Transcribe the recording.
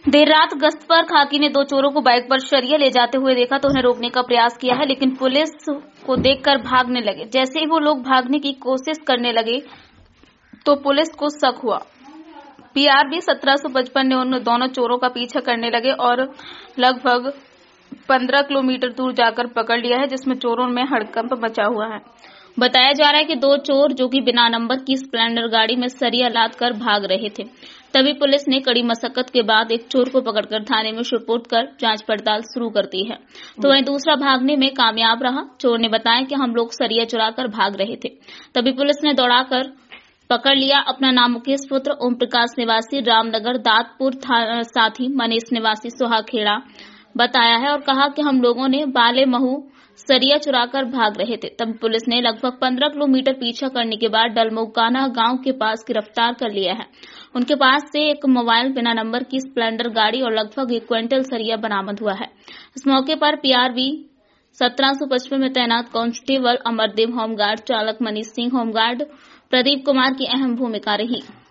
देर रात गश्त पर खाकी ने 2 चोरों को बाइक पर शरिया ले जाते हुए देखा तो उन्हें रोकने का प्रयास किया है, लेकिन पुलिस को देखकर भागने लगे। जैसे ही वो लोग भागने की कोशिश करने लगे तो पुलिस को शक हुआ। पीआरबी 1755 ने उन दोनों चोरों का पीछा करने लगे और लगभग 15 किलोमीटर दूर जाकर पकड़ लिया है, जिसमें चोरों में हड़कंप मचा हुआ है। बताया जा रहा है कि 2 चोर जो कि बिना नंबर की स्प्लेंडर गाड़ी में सरिया लाद कर भाग रहे थे। तभी पुलिस ने कड़ी मशक्कत के बाद एक चोर को पकड़कर थाने में सुपुर्द कर जांच पड़ताल शुरू कर दी है। तो वहीं दूसरा भागने में कामयाब रहा। चोर ने बताया कि हम लोग सरिया चुराकर भाग रहे थे। तभी पुलिस ने दौड़ाकर पकड़ लिया। अपना नाम मुकेश पुत्र ओम प्रकाश निवासी रामनगर दातपुर साथी मनीष निवासी सुहाखेड़ा बताया है और कहा कि हम लोगों ने बाले महू सरिया चुराकर भाग रहे थे। तब पुलिस ने लगभग 15 किलोमीटर पीछा करने के बाद डलमौकाना गांव के पास गिरफ्तार कर लिया है। उनके पास से एक मोबाइल, बिना नंबर की स्प्लेंडर गाड़ी और लगभग 1 क्विंटल सरिया बरामद हुआ है। इस मौके पर पीआरबी 1755 में तैनात कांस्टेबल अमरदेव होमगार्ड, चालक मनीष सिंह होमगार्ड, प्रदीप कुमार की अहम भूमिका रही।